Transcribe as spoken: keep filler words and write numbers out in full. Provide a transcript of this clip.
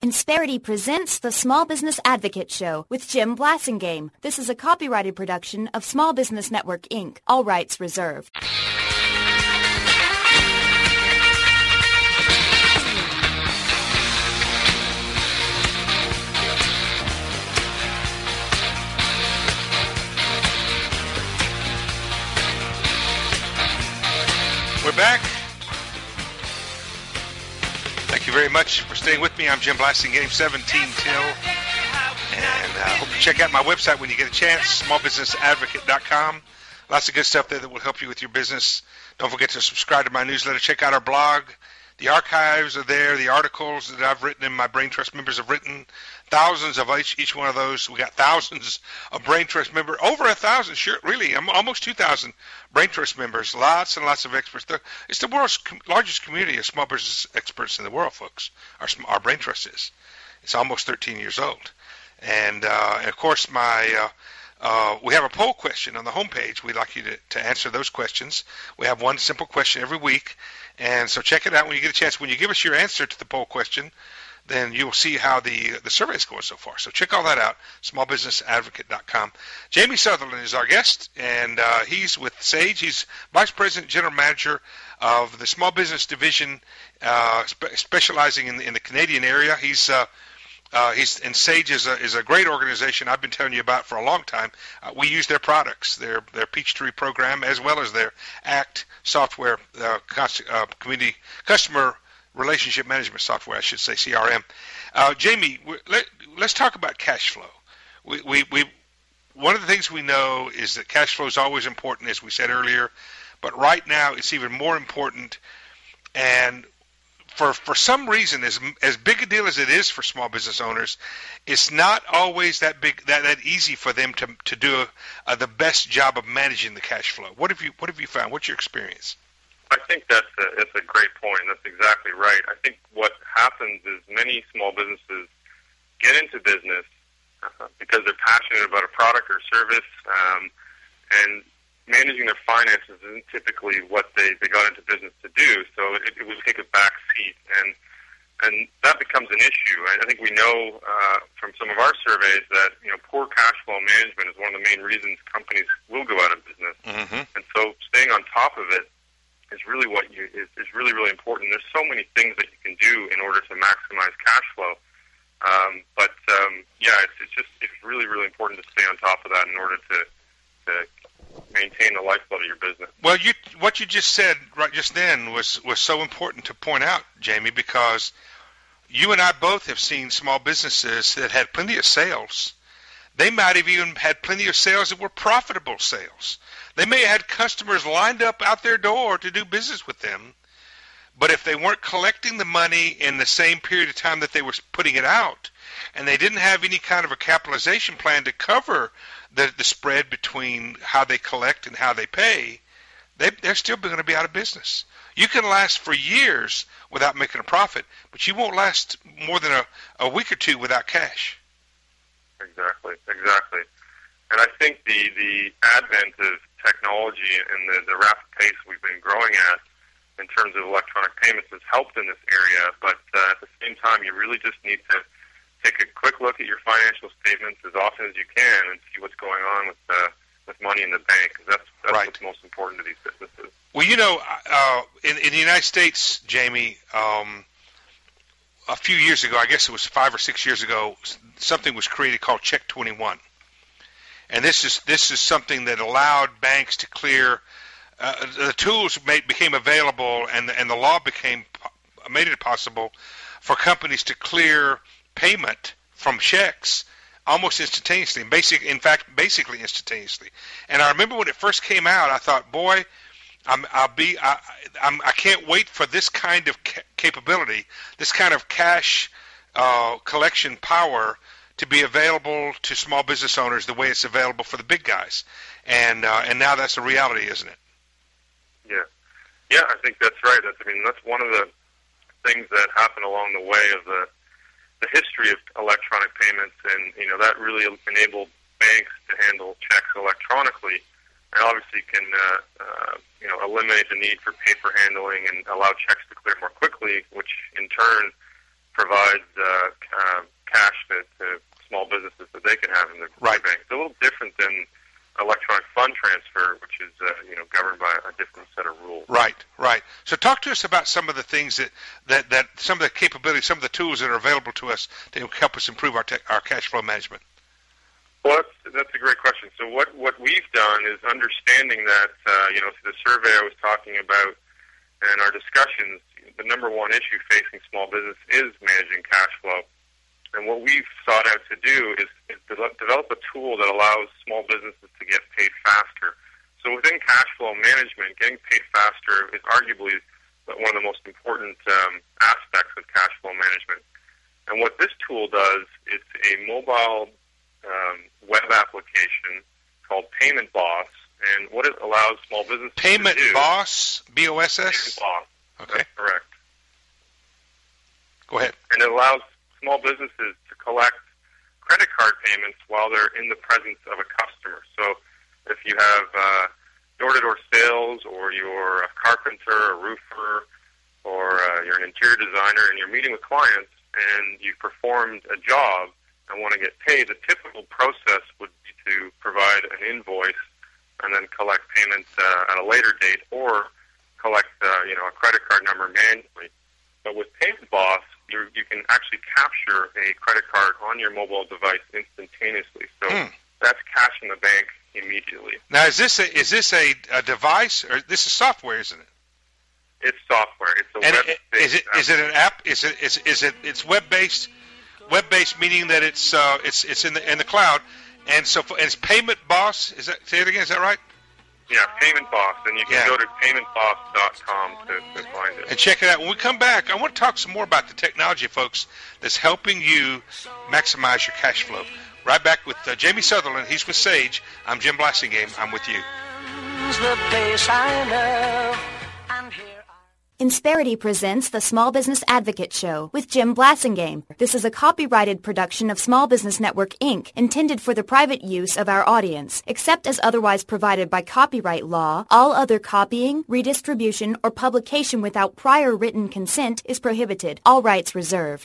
Insperity presents the Small Business Advocate Show with Jim Blasingame. This is a copyrighted production of Small Business Network, Incorporated. All rights reserved. We're back. Thank you very much for staying with me. I'm Jim Blasingame, seventeen till. And I uh, hope you check out my website when you get a chance, small business advocate dot com. Lots of good stuff there that will help you with your business. Don't forget to subscribe to my newsletter. Check out our blog. The archives are there. The articles that I've written and my Brain Trust members have written. Thousands of each, each one of those. We got thousands of Brain Trust members. Over a thousand, sure, really, almost two thousand Brain Trust members. Lots and lots of experts. It's the world's com- largest community of small business experts in the world, folks. Our, our Brain Trust is. It's almost thirteen years old. And, uh, and of course, my uh, uh, we have a poll question on the homepage. We'd like you to, to answer those questions. We have one simple question every week. And so check it out when you get a chance. When you give us your answer to the poll question, then you will see how the the survey is going so far. So check all that out, small business advocate dot com. Jamie Sutherland is our guest, and uh, he's with Sage. He's Vice President, General Manager of the Small Business Division, uh, spe- specializing in the, in the Canadian area. He's uh, uh, he's and Sage is a is a great organization I've been telling you about for a long time. Uh, we use their products, their their Peachtree program, as well as their ACT software, uh, cost, uh, community customer relationship management software, I should say, C R M. Uh, Jamie, let, let's talk about cash flow. We, we, we, one of the things we know is that cash flow is always important, as we said earlier, but right now it's even more important. And for for some reason, as as big a deal as it is for small business owners, it's not always that big, that, that easy for them to to do a, a, the best job of managing the cash flow. What have you What have you found? What's your experience? I think that's a, that's a great point. That's exactly right. I think what happens is many small businesses get into business uh, because they're passionate about a product or service, um, and managing their finances isn't typically what they, they got into business to do, so it, it would take a back seat, and and that becomes an issue. I, I think we know uh, from some of our surveys that you know poor cash flow management is one of the main reasons companies will go out of business, mm-hmm. and so staying on top of it is really what you is, is really really important. There's so many things that you can do in order to maximize cash flow, um, but um, yeah, it's, it's just it's really really important to stay on top of that in order to to maintain the lifeblood of your business. Well, you what you just said right just then was was so important to point out, Jamie, because you and I both have seen small businesses that had plenty of sales. They might have even had plenty of sales that were profitable sales. They may have had customers lined up out their door to do business with them, but if they weren't collecting the money in the same period of time that they were putting it out, and they didn't have any kind of a capitalization plan to cover the, the spread between how they collect and how they pay, they, they're still going to be out of business. You can last for years without making a profit, but you won't last more than a, a week or two without cash. Exactly, exactly. And I think the, the advent of technology and the, the rapid pace we've been growing at in terms of electronic payments has helped in this area, but uh, at the same time, you really just need to take a quick look at your financial statements as often as you can and see what's going on with uh, with money in the bank, because that's, that's right. What's most important to these businesses. Well, you know, uh, in, in the United States, Jamie, um, a few years ago, I guess it was five or six years ago, something was created called Check twenty-one. And this is this is something that allowed banks to clear. Uh, the tools made, became available, and and the law became made it possible for companies to clear payment from checks almost instantaneously. Basic, in fact, basically instantaneously. And I remember when it first came out, I thought, boy, I'm, I'll be I, I'm, I can't wait for this kind of ca- capability, this kind of cash uh, collection power, to be available to small business owners the way it's available for the big guys. And uh, and now that's a reality, isn't it? Yeah. Yeah, I think that's right. That's, I mean, that's one of the things that happened along the way of the the history of electronic payments, and, you know, that really enabled banks to handle checks electronically, and obviously can, uh, uh, you know, eliminate the need for paper handling and allow checks to clear more quickly, which in turn provides uh, talk to us about some of the things that, that, that some of the capabilities, some of the tools that are available to us to help us improve our, te- our cash flow management. Well, that's, that's a great question. So what, what we've done is understanding that, uh, you know, the survey I was talking about and our discussions, the number one issue facing small business is managing cash flow. And what we've sought out to do is, is develop, develop a tool that allows small businesses to get paid faster. So within cash flow management, getting paid faster is arguably one of the most important um, aspects of cash flow management. And what this tool does, it's a mobile um, web application called Payment Boss. And what it allows small businesses Payment to do... Payment Boss? B O S S? Payment Boss. Okay. That's correct. Go ahead. And it allows small businesses to collect credit card payments while they're in the presence of a customer. So if you have uh, door-to-door sales, or you're a carpenter, a roofer, or uh, you're an interior designer, and you're meeting with clients and you've performed a job and want to get paid, the typical process would be to provide an invoice and then collect payments uh, at a later date, or collect uh, you know a credit card number manually. But with Payment Boss, you you can actually capture a credit card on your mobile device instantaneously. So hmm. that's cash in the bank immediately. Now, is this a, is this a, a device, or this is software, isn't it? It's software. It's a and web-based it, is it app. is it an app? Is it is is it it's web based? Web based meaning that it's uh, it's it's in the in the cloud, and so for, and it's Payment Boss. Is that say it again? Is that right? Yeah, Payment Boss, and you can yeah. go to payment boss dot com to, to find it. And check it out. When we come back, I want to talk some more about the technology, folks, that's helping you maximize your cash flow. Right back with uh, Jamie Sutherland. He's with Sage. I'm Jim Blasingame. I'm with you. Insperity presents the Small Business Advocate Show with Jim Blasingame. This is a copyrighted production of Small Business Network, Incorporated, intended for the private use of our audience. Except as otherwise provided by copyright law, all other copying, redistribution, or publication without prior written consent is prohibited. All rights reserved.